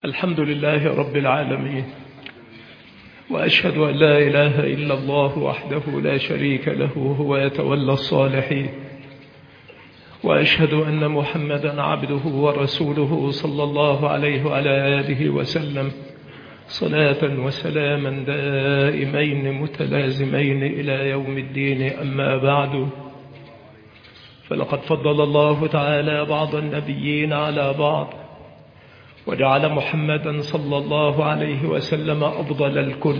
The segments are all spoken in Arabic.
الحمد لله رب العالمين، وأشهد أن لا إله إلا الله وحده لا شريك له هو يتولى الصالحين، وأشهد أن محمدا عبده ورسوله صلى الله عليه وعلى آله وسلم صلاة وسلاما دائمين متلازمين إلى يوم الدين. أما بعد، فلقد فضل الله تعالى بعض النبيين على بعض، وجعل محمدا صلى الله عليه وسلم أفضل الكل.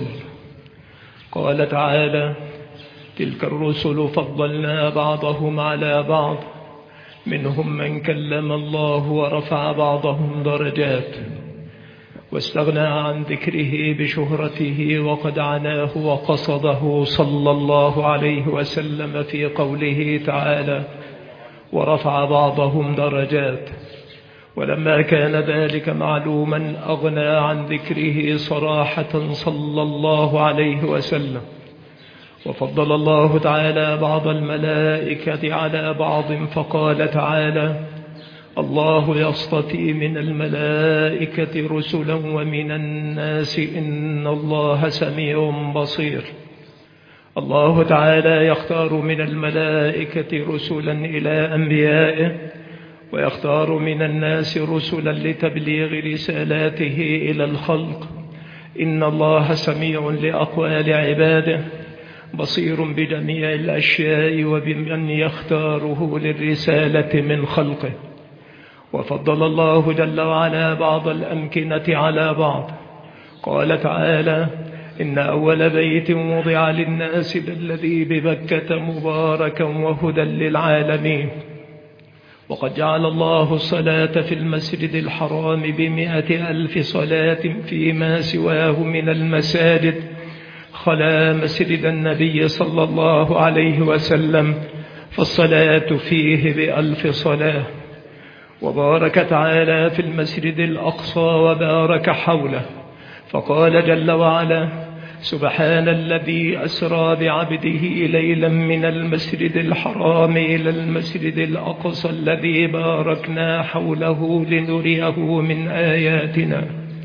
قال تعالى: تلك الرسل فضلنا بعضهم على بعض، منهم من كلم الله ورفع بعضهم درجات، واستغنى عن ذكره بشهرته وقد عناه وقصده صلى الله عليه وسلم في قوله تعالى: ورفع بعضهم درجات. ولما كان ذلك معلوما أغنى عن ذكره صراحة صلى الله عليه وسلم. وفضل الله تعالى بعض الملائكة على بعض، فقال تعالى: الله يصطفي من الملائكة رسلا ومن الناس إن الله سميع بصير. الله تعالى يختار من الملائكة رسلا إلى أنبيائه، ويختار من الناس رسلا لتبليغ رسالاته إلى الخلق. إن الله سميع لأقوال عباده، بصير بجميع الأشياء وبمن يختاره للرسالة من خلقه. وفضل الله جل وعلا بعض الأمكنة على بعض. قال تعالى: إن أول بيت وضع للناس الذي ببكة مباركا وهدى للعالمين. وقد جعل الله الصلاة في المسجد الحرام ب100,000 صلاة فيما سواه من المساجد، خلا مسجد النبي صلى الله عليه وسلم، فالصلاة فيه ب1000 صلاة. وبارك تعالى في المسجد الأقصى وبارك حوله، فقال جل وعلا: سبحان الذي أسرى بعبده ليلا من المسجد الحرام إلى المسجد الأقصى الذي باركنا حوله لنريه من آياتنا.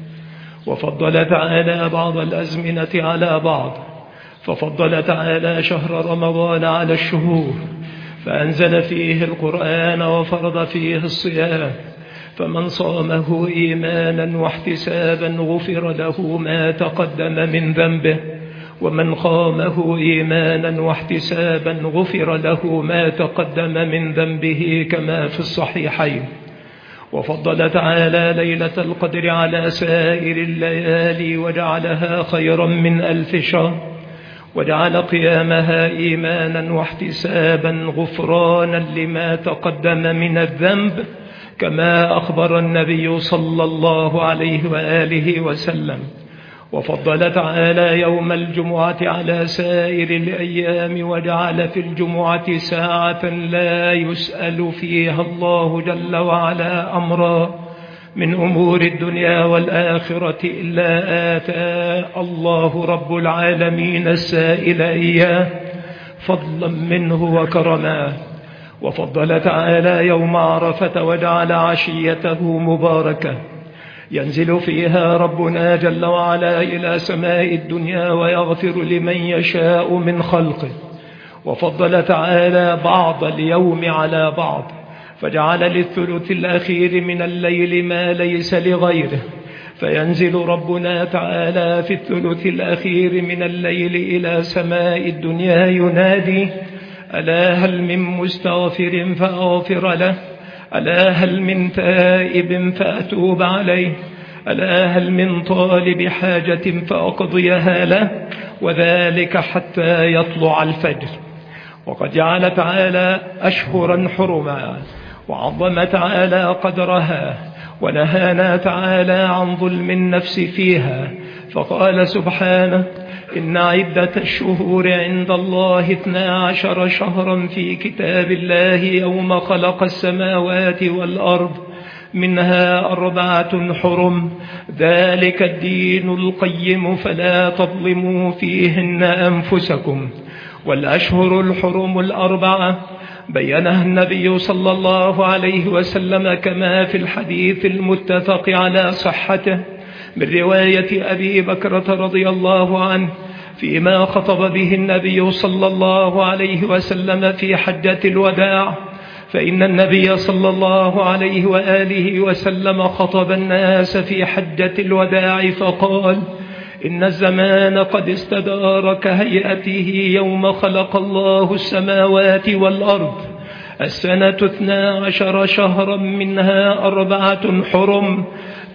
وفضل تعالى بعض الأزمنة على بعض، ففضل تعالى شهر رمضان على الشهور، فأنزل فيه القرآن وفرض فيه الصيام، فمن صامه إيمانا واحتسابا غفر له ما تقدم من ذنبه، ومن قامه إيمانا واحتسابا غفر له ما تقدم من ذنبه كما في الصحيحين. وفضل تعالى ليلة القدر على سائر الليالي، وجعلها خيرا من 1000 شهر، وجعل قيامها إيمانا واحتسابا غفرانا لما تقدم من الذنب، كما أخبر النبي صلى الله عليه وآله وسلم. وفضل تعالى يوم الجمعة على سائر الأيام، وجعل في الجمعة ساعة لا يسأل فيها الله جل وعلا أمرا من أمور الدنيا والآخرة إلا آتى الله رب العالمين السائل إياه فضلا منه وكرما. وفضل تعالى يوم عرفة وجعل عشيته مباركة، ينزل فيها ربنا جل وعلا إلى سماء الدنيا ويغفر لمن يشاء من خلقه. وفضل تعالى بعض اليوم على بعض، فجعل للثلث الأخير من الليل ما ليس لغيره، فينزل ربنا تعالى في الثلث الأخير من الليل إلى سماء الدنيا ينادي: ألا هل من مستغفر فأغفر له؟ ألا هل من تائب فأتوب عليه؟ ألا هل من طالب حاجة فأقضيها له؟ وذلك حتى يطلع الفجر. وقد جعل تعالى أشهرا حرما، وعظم تعالى قدرها، ونهانا تعالى عن ظلم النفس فيها، فقال سبحانه: إن عدة الشهور عند الله 12 شهرا في كتاب الله يوم خلق السماوات والأرض، منها 4 حرم، ذلك الدين القيم، فلا تظلموا فيهن أنفسكم. والأشهر الحرم 4: بينها النبي صلى الله عليه وسلم كما في الحديث المتفق على صحته من رواية أبي بكرة رضي الله عنه فيما خطب به النبي صلى الله عليه وسلم في حجة الوداع. فإن النبي صلى الله عليه وآله وسلم خطب الناس في حجة الوداع فقال: إن الزمان قد استدار كهيئته يوم خلق الله السماوات والأرض. السنة 12 شهرا منها 4 حرم،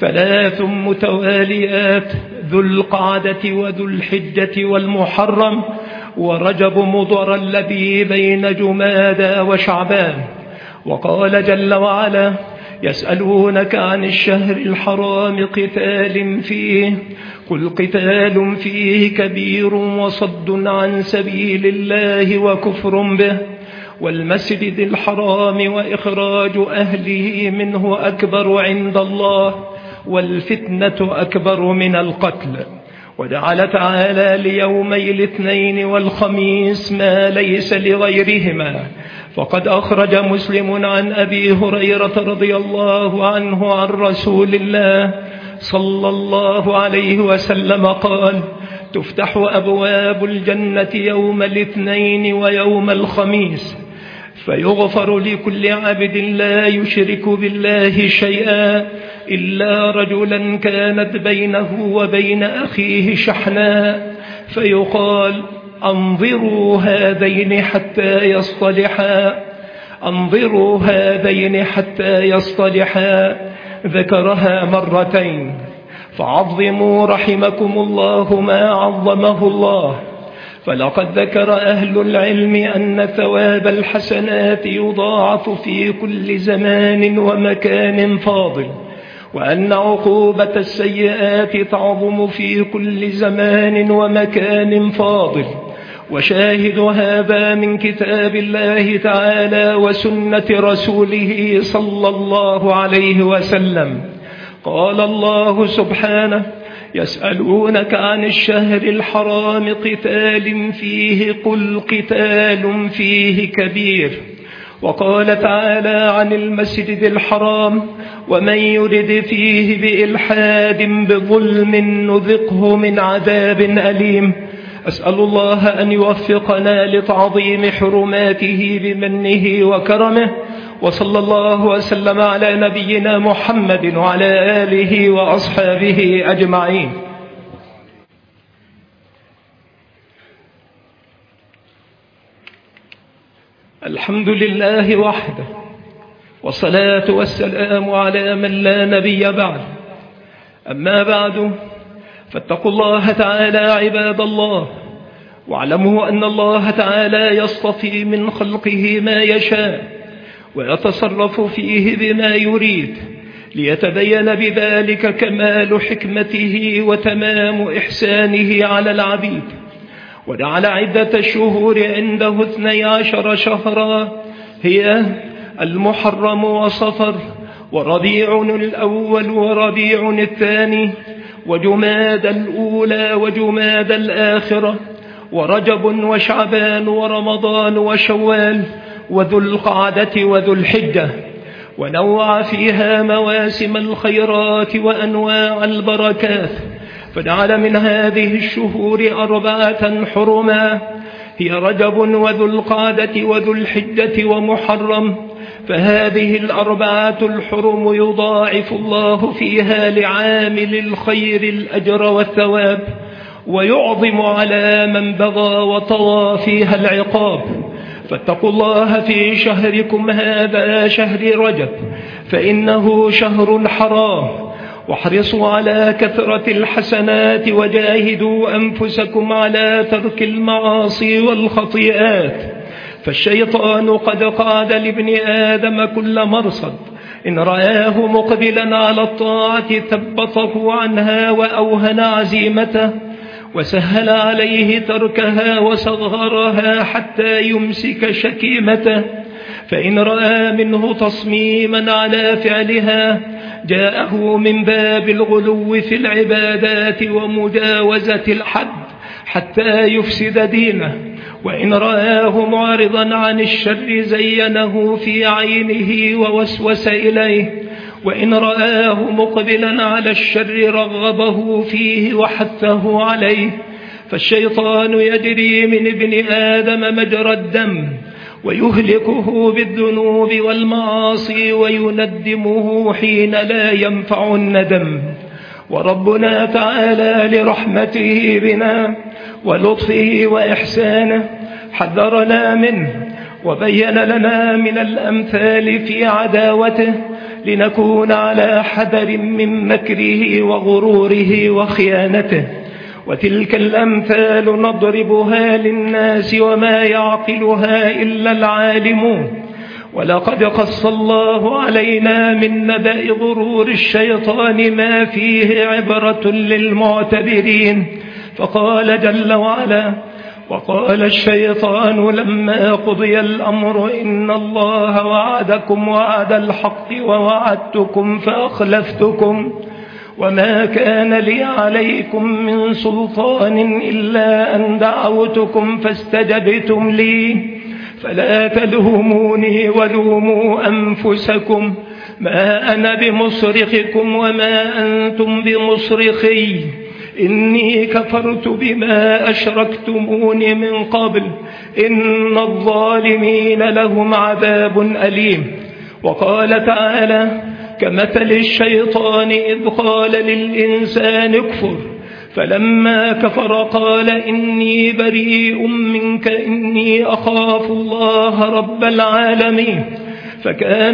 3 متواليات: ذو القعدة وذو الحجة والمحرم ورجب مضر الذي بين جمادى وشعبان. وقال جل وعلا: يسألونك عن الشهر الحرام قتال فيه قل قتال فيه كبير وصد عن سبيل الله وكفر به والمسجد الحرام وإخراج أهله منه أكبر عند الله والفتنة أكبر من القتل. وجعل تعالى ليومي الاثنين والخميس ما ليس لغيرهما. فقد أخرج مسلم عن أبي هريرة رضي الله عنه عن رسول الله صلى الله عليه وسلم قال: تفتح أبواب الجنة يوم الاثنين ويوم الخميس فيغفر لكل عبد لا يشرك بالله شيئا إلا رجلا كانت بينه وبين أخيه شحناء فيقال: أنظروا هذين حتى يصطلحا، أنظروا هذين حتى يصطلحا. ذكرها مرتين. فعظموا رحمكم الله ما عظمه الله. فلقد ذكر أهل العلم أن ثواب الحسنات يضاعف في كل زمان ومكان فاضل، وأن عقوبة السيئات تعظم في كل زمان ومكان فاضل. وشاهد هذا من كتاب الله تعالى وسنة رسوله صلى الله عليه وسلم. قال الله سبحانه: يسألونك عن الشهر الحرام قتال فيه قل قتال فيه كبير. وقال تعالى عن المسجد الحرام: ومن يرد فيه بإلحاد بظلم نذقه من عذاب أليم. أسأل الله أن يوفقنا لتعظيم حرماته بمنه وكرمه. وصلى الله وسلم على نبينا محمد وعلى آله وأصحابه أجمعين. الحمد لله وحده، والصلاة والسلام على من لا نبي بعد. أما بعد، فاتقوا الله تعالى عباد الله، واعلموا أن الله تعالى يصطفي من خلقه ما يشاء ويتصرف فيه بما يريد، ليتبين بذلك كمال حكمته وتمام إحسانه على العبيد. وجعل عدة الشهور عنده 12 شهرا هي المحرم وصفر وربيع الأول وربيع الثاني وجماد الأولى وجماد الآخرة ورجب وشعبان ورمضان وشوال وذو القعدة وذو الحجة. ونوع فيها مواسم الخيرات وأنواع البركات، فجعل من هذه الشهور 4 حرما هي رجب وذو القعدة وذو الحجة ومحرم. فهذه 4 الحرم يضاعف الله فيها لعامل الخير الأجر والثواب، ويعظم على من بغى وطوى فيها العقاب. فاتقوا الله في شهركم هذا شهر رجب، فإنه شهر حرام. واحرصوا على كثرة الحسنات وجاهدوا أنفسكم على ترك المعاصي والخطيئات، فالشيطان قد قعد لابن آدم كل مرصد. إن رآه مقبلا على الطاعة ثبطه عنها وأوهن عزيمته وسهل عليه تركها وصغرها حتى يمسك شكيمته. فإن رأى منه تصميما على فعلها جاءه من باب الغلو في العبادات ومجاوزة الحد حتى يفسد دينه. وإن رآه معرضا عن الشر زينه في عينه ووسوس إليه، وإن رآه مقبلا على الشر رغبه فيه وحثه عليه. فالشيطان يجري من ابن آدم مجرى الدم، ويهلكه بالذنوب والمعاصي، ويندمه حين لا ينفع الندم. وربنا تعالى لرحمته بنا ولطفه وإحسانه حذرنا منه، وبين لنا من الأمثال في عداوته، لنكون على حذر من مكره وغروره وخيانته. وتلك الأمثال نضربها للناس وما يعقلها إلا العالمون. ولقد قص الله علينا من نبأ غرور الشيطان ما فيه عبرة للمعتبرين. فقال جل وعلا: وقال الشيطان لما قضي الأمر إن الله وعدكم وعد الحق ووعدتكم فأخلفتكم وما كان لي عليكم من سلطان إلا أن دعوتكم فاستجبتم لي فلا تلوموني ولوموا أنفسكم ما أنا بمصرخكم وما أنتم بمصرخي إني كفرت بما أشركتمون من قبل إن الظالمين لهم عذاب أليم. وقال تعالى: كمثل الشيطان إذ قال للإنسان اكفر فلما كفر قال إني بريء منك إني أخاف الله رب العالمين. فكان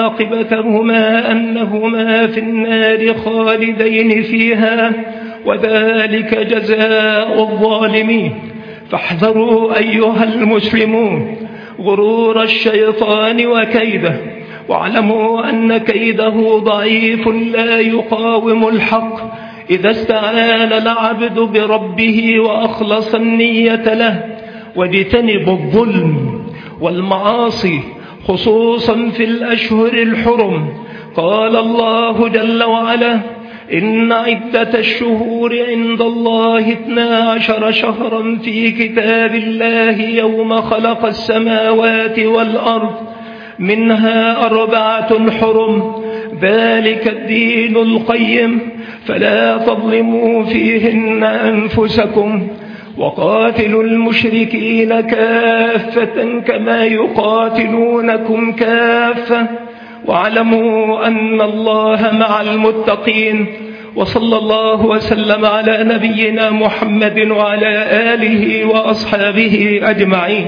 عاقبتهما أنهما في النار خالدين فيها وذلك جزاء الظالمين. فاحذروا أيها المسلمون غرور الشيطان وكيده، واعلموا أن كيده ضعيف لا يقاوم الحق إذا استعان العبد بربه وأخلص النية له واجتنب الظلم والمعاصي خصوصا في الأشهر الحرم. قال الله جل وعلا: إن عدة الشهور عند الله 12 شهرا في كتاب الله يوم خلق السماوات والأرض منها 4 حرم ذلك الدين القيم فلا تظلموا فيهن أنفسكم وقاتلوا المشركين كافة كما يقاتلونكم كافة واعلموا أن الله مع المتقين. وصلى الله وسلم على نبينا محمد وعلى آله وأصحابه أجمعين.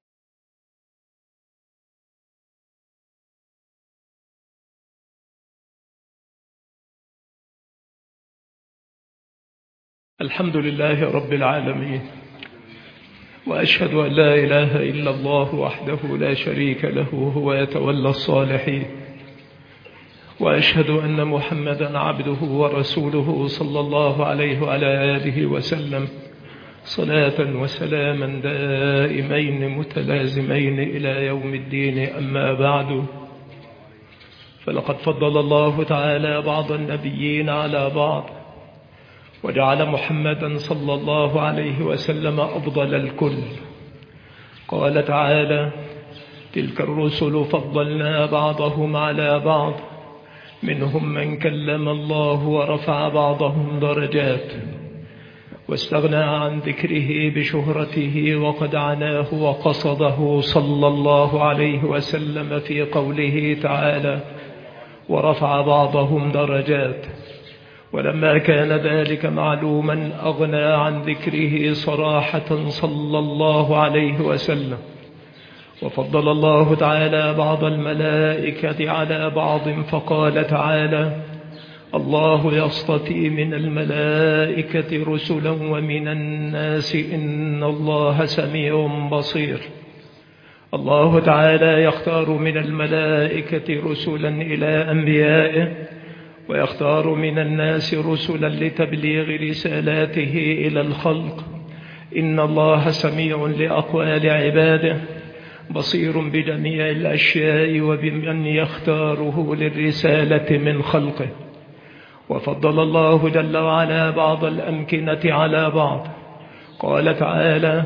الحمد لله رب العالمين، وأشهد أن لا إله إلا الله وحده لا شريك له هو يتولى الصالحين، وأشهد أن محمدا عبده ورسوله صلى الله عليه وعلى آله وسلم صلاة وسلاما دائمين متلازمين إلى يوم الدين. أما بعد، فلقد فضل الله تعالى بعض النبيين على بعض، وجعل محمدا صلى الله عليه وسلم أفضل الكل. قال تعالى: تلك الرسل فضلنا بعضهم على بعض منهم من كلم الله ورفع بعضهم درجات، واستغنى عن ذكره بشهرته وقد عناه وقصده صلى الله عليه وسلم في قوله تعالى: ورفع بعضهم درجات. ولما كان ذلك معلوما أغنى عن ذكره صراحة صلى الله عليه وسلم. وفضل الله تعالى بعض الملائكة على بعض، فقال تعالى: الله يصطفي من الملائكة رسلا ومن الناس إن الله سميع بصير. الله تعالى يختار من الملائكة رسلا إلى أنبيائه، ويختار من الناس رسلا لتبليغ رسالاته إلى الخلق. إن الله سميع لأقوال عباده بصير بجميع الأشياء وبمن يختاره للرسالة من خلقه. وفضل الله جل وعلا بعض الأمكنة على بعض. قال تعالى: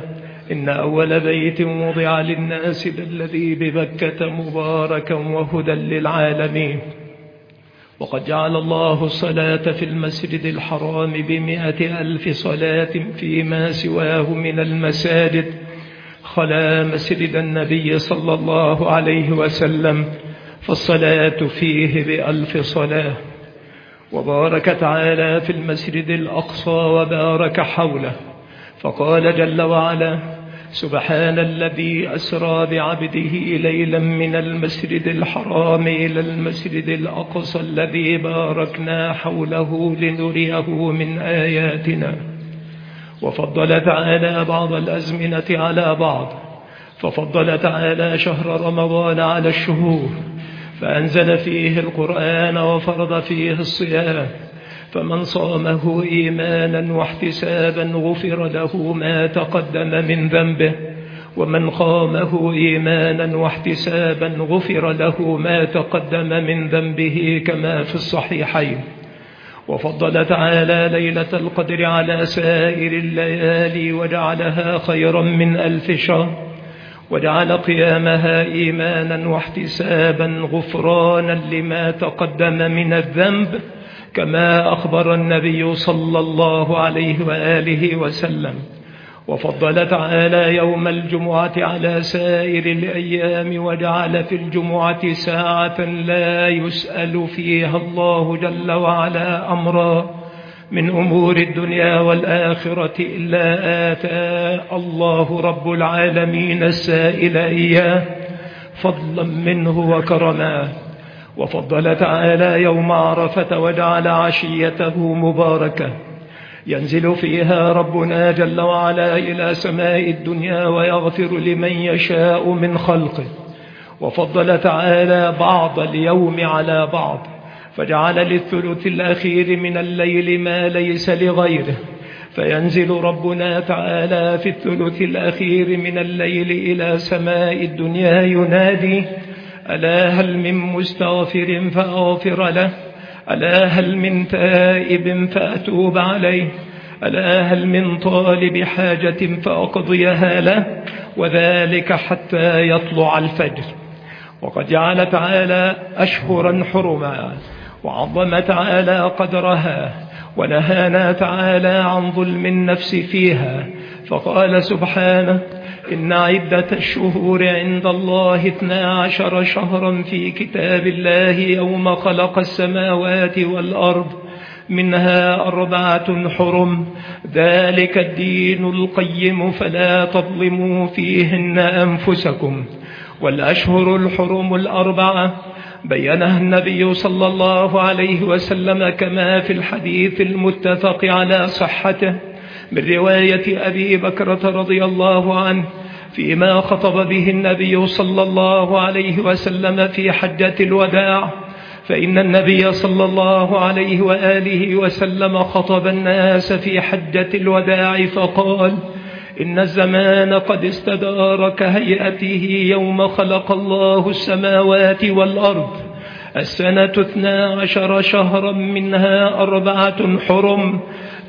إن أول بيت وضع للناس الذي ببكة مباركا وهدى للعالمين. وقد جعل الله الصلاة في المسجد الحرام 100,000 صلاة فيما سواه من المساجد، خلا مسجد النبي صلى الله عليه وسلم، فالصلاة فيه ب1000 صلاة. وبارك تعالى في المسجد الأقصى وبارك حوله، فقال جل وعلا: سبحان الذي أسرى بعبده ليلا من المسجد الحرام إلى المسجد الأقصى الذي باركنا حوله لنريه من آياتنا. وفضل تعالى بعض الأزمنة على بعض، ففضل تعالى شهر رمضان على الشهور، فأنزل فيه القرآن وفرض فيه الصيام، فمن صامه إيمانا واحتسابا غفر له ما تقدم من ذنبه، ومن قامه إيمانا واحتسابا غفر له ما تقدم من ذنبه كما في الصحيحين. وفضل تعالى ليلة القدر على سائر الليالي وجعلها خيرا من 1000 شهر، وجعل قيامها إيمانا واحتسابا غفرانا لما تقدم من الذنب، كما أخبر النبي صلى الله عليه وآله وسلم. وفضل تعالى يوم الجمعة على سائر الأيام، وجعل في الجمعة ساعة لا يسأل فيها الله جل وعلا أمرا من أمور الدنيا والآخرة إلا آتى الله رب العالمين السائل إياه فضلا منه وكرما. وفضل تعالى يوم عرفة وجعل عشيته مباركة، ينزل فيها ربنا جل وعلا إلى سماء الدنيا ويغفر لمن يشاء من خلقه. وفضل تعالى بعض اليوم على بعض، فجعل للثلث الأخير من الليل ما ليس لغيره، فينزل ربنا تعالى في الثلث الأخير من الليل إلى سماء الدنيا ينادي: ألا هل من مستغفر فأغفر له؟ ألا هل من تائب فأتوب عليه؟ ألا هل من طالب حاجة فأقضيها له؟ وذلك حتى يطلع الفجر. وقد جعل تعالى أشهرا حرما، وعظم تعالى قدرها، ونهانا تعالى عن ظلم النفس فيها، فقال سبحانه: إن عدة الشهور عند الله 12 شهرا في كتاب الله يوم خلق السماوات والأرض، منها 4 حرم، ذلك الدين القيم فلا تظلموا فيهن أنفسكم. والأشهر الحرم 4 بينها النبي صلى الله عليه وسلم كما في الحديث المتفق على صحته من رواية أبي بكرة رضي الله عنه، فيما خطب به النبي صلى الله عليه وسلم في حجة الوداع. فإن النبي صلى الله عليه وآله وسلم خطب الناس في حجة الوداع فقال: إن الزمان قد استدار كهيئته يوم خلق الله السماوات والأرض، السنة 12 شهرا، منها 4 حرم،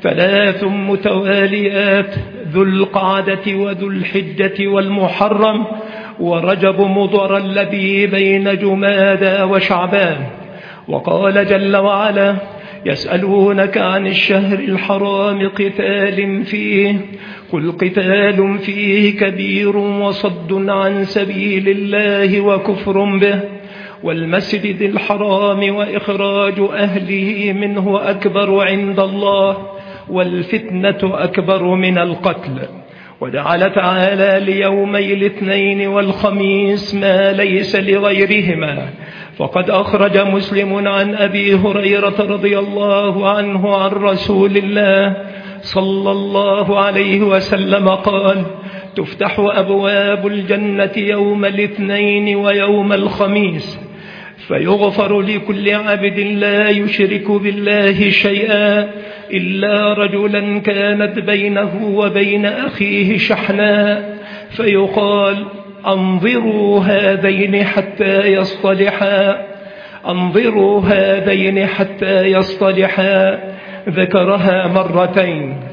3 متواليات: ذو القعدة وذو الحجة والمحرم ورجب مضر الذي بين جمادى وشعبان. وقال جل وعلا: يسألونك عن الشهر الحرام قتال فيه، قل قتال فيه كبير وصد عن سبيل الله وكفر به، والمسجد الحرام وإخراج أهله منه أكبر عند الله، والفتنة أكبر من القتل. وجعل تعالى ليومي الاثنين والخميس ما ليس لغيرهما، فقد أخرج مسلم عن أبي هريرة رضي الله عنه عن رسول الله صلى الله عليه وسلم قال: تفتح أبواب الجنة يوم الاثنين ويوم الخميس، فيغفر لكل عبد لا يشرك بالله شيئا إلا رجلا كانت بينه وبين أخيه شحناء، فيقال: أنظروا هذين حتى يصطلحا، أنظروا هذين حتى يصطلحا. ذكرها مرتين،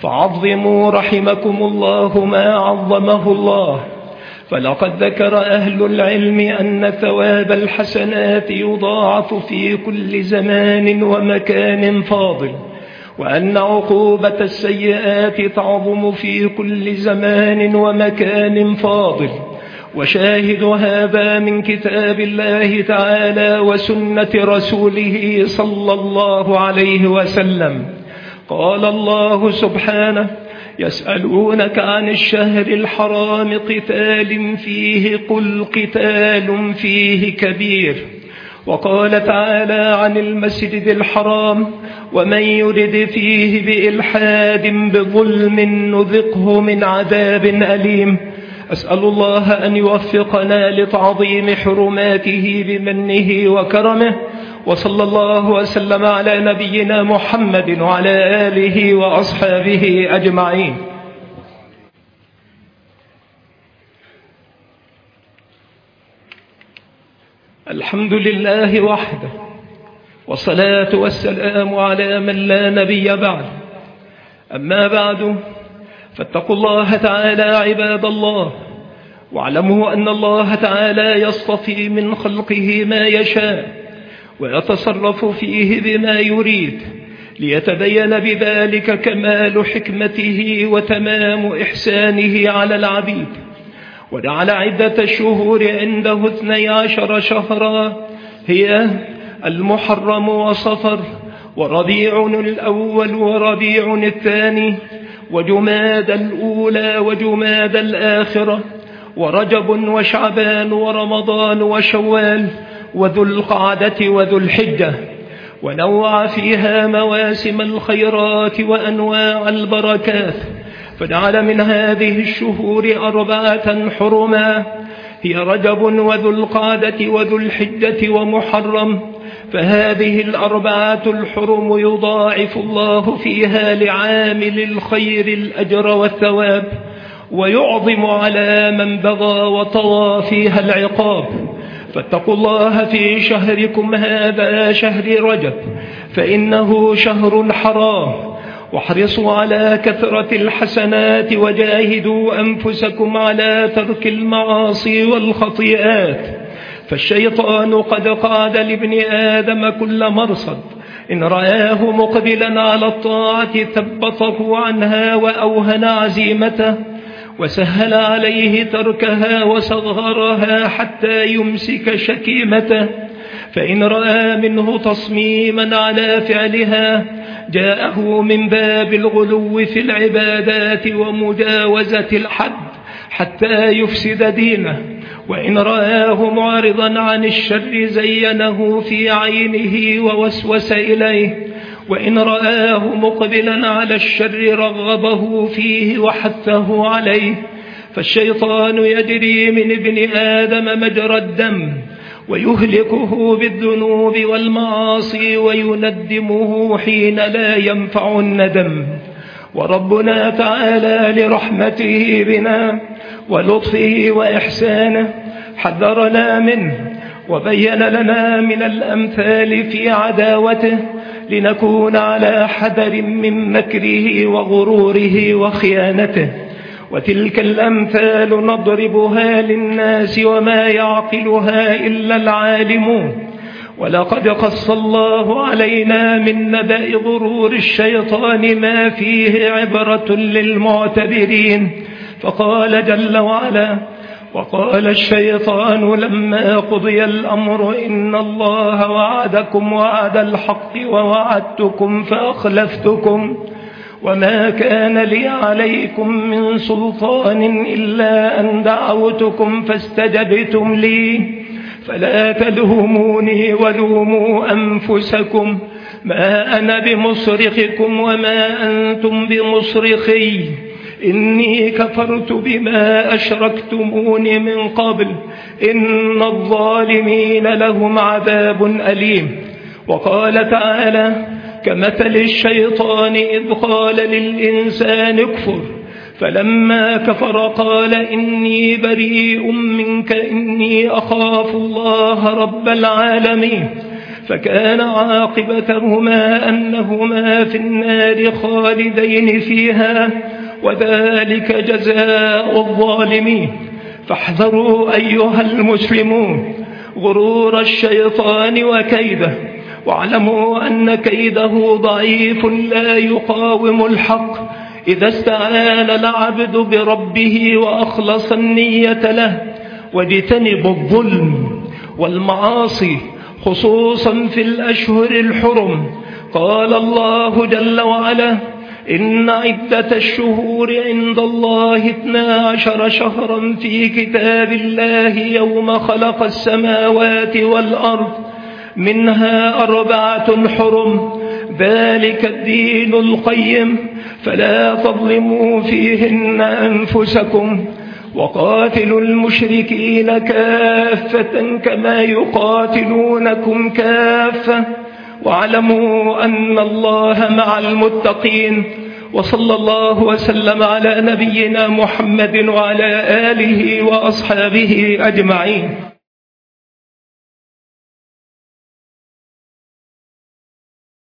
فعظموا رحمكم الله ما عظمه الله. فلقد ذكر أهل العلم أن ثواب الحسنات يضاعف في كل زمان ومكان فاضل، وأن عقوبة السيئات تعظم في كل زمان ومكان فاضل. وشاهد هذا من كتاب الله تعالى وسنة رسوله صلى الله عليه وسلم. قال الله سبحانه: يسألونك عن الشهر الحرام قتال فيه قل قتال فيه كبير. وقال تعالى عن المسجد الحرام: ومن يرد فيه بإلحاد بظلم نذقه من عذاب أليم. أسأل الله أن يوفقنا لتعظيم حرماته بمنه وكرمه، وصلى الله وسلم على نبينا محمد وعلى آله وأصحابه أجمعين. الحمد لله وحده، والصلاة والسلام على من لا نبي بعد. أما بعد، فاتقوا الله تعالى عباد الله، واعلموا أن الله تعالى يصطفي من خلقه ما يشاء ويتصرف فيه بما يريد، ليتبين بذلك كمال حكمته وتمام إحسانه على العبيد. وجعل عدة الشهور عنده 12 شهرا، هي المحرم وصفر وربيع الأول وربيع الثاني وجماد الأولى وجماد الآخرة ورجب وشعبان ورمضان وشوال وذو القعدة وذو الحجة. ونوع فيها مواسم الخيرات وأنواع البركات، فجعل من هذه الشهور 4 حرما، هي رجب وذو القعدة وذو الحجة ومحرم. فهذه 4 الحرم يضاعف الله فيها لعامل الخير الأجر والثواب، ويعظم على من بغى وطغى فيها العقاب. فاتقوا الله في شهركم هذا، شهر رجب، فإنه شهر حرام. واحرصوا على كثرة الحسنات، وجاهدوا أنفسكم على ترك المعاصي والخطيئات، فالشيطان قد قعد لابن آدم كل مرصد، إن رآه مقبلا على الطاعة ثبطه عنها وأوهن عزيمته، وسهل عليه تركها وصغرها حتى يمسك شكيمته. فإن رأى منه تصميما على فعلها، جاءه من باب الغلو في العبادات ومجاوزة الحد حتى يفسد دينه. وإن رآه معرضا عن الشر، زينه في عينه ووسوس إليه. وإن رآه مقبلا على الشر، رغبه فيه وحثه عليه. فالشيطان يجري من ابن آدم مجرى الدم، ويهلكه بالذنوب والمعاصي، ويندمه حين لا ينفع الندم. وربنا تعالى لرحمته بنا ولطفه وإحسانه حذرنا منه، وبين لنا من الأمثال في عداوته، لنكون على حذر من مكره وغروره وخيانته. وتلك الأمثال نضربها للناس وما يعقلها إلا العالمون. ولقد قص الله علينا من نبأ غرور الشيطان ما فيه عبرة للمعتبرين. فقال جل وعلا: وقال الشيطان لما قضي الأمر إن الله وعدكم وعد الحق ووعدتكم فأخلفتكم وما كان لي عليكم من سلطان إلا أن دعوتكم فاستجبتم لي فلا تلوموني ولوموا أنفسكم ما أنا بمصرخكم وما أنتم بمصرخي إني كفرت بما أشركتمون من قبل إن الظالمين لهم عذاب أليم. وقال تعالى: كمثل الشيطان إذ قال للإنسان اكفر فلما كفر قال إني بريء منك إني أخاف الله رب العالمين. فكان عاقبتهما أنهما في النار خالدين فيها، وذلك جزاء الظالمين. فاحذروا أيها المسلمون غرور الشيطان وكيده، واعلموا أن كيده ضعيف لا يقاوم الحق إذا استعان العبد بربه وأخلص النية له، واجتنب الظلم والمعاصي خصوصا في الأشهر الحرم. قال الله جل وعلا: إن عدة الشهور عند الله 12 شهرا في كتاب الله يوم خلق السماوات والأرض، منها 4 حرم، ذلك الدين القيم، فلا تظلموا فيهن أنفسكم، وقاتلوا المشركين كافة كما يقاتلونكم كافة، واعلموا أن الله مع المتقين. وصلى الله وسلم على نبينا محمد وعلى آله وأصحابه أجمعين.